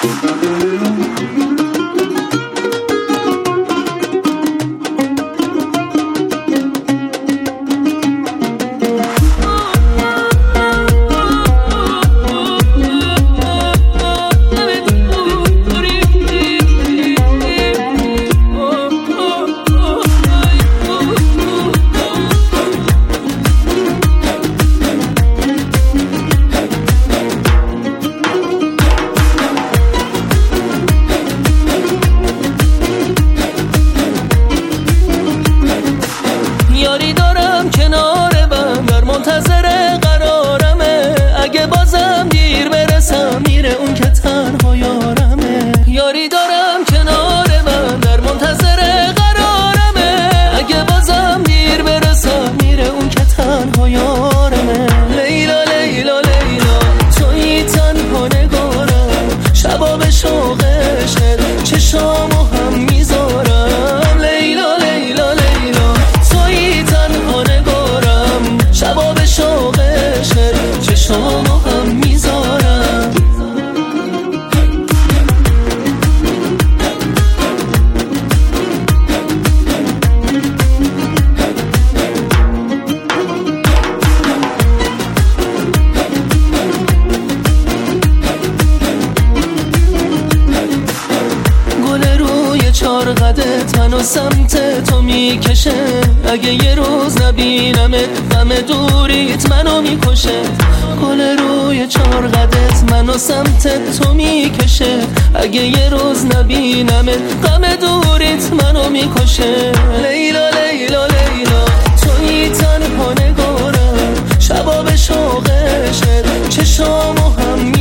یاری دارم کنار بندر منتظر قرارمه، اگه بازم دیر برسم میره اون که تنها یارمه. یاری دارم کنار بندر منتظر قرارمه، اگه بازم دیر برسم میره اون که تنها یارمه. لیلا لیلا لیلا تویی تنها نگارم، شبا به شوق عشقت چشامو هم میذارم. لیلا لیلا لیلا تویی تنها نگارم، شبا به شوق عشقت چشامو هم میذارم. چار قدت منو سمت تو میکشه، اگه یه روز نبینمت غم دوریت منو میکشه. گل روی چار قدت منو سمت تو میکشه، اگه یه روز نبینمت غم دوریت منو میکشه. لیلا لیلا لیلا تویی تنها نگارم، شبا به شوق عشقت چشامو هم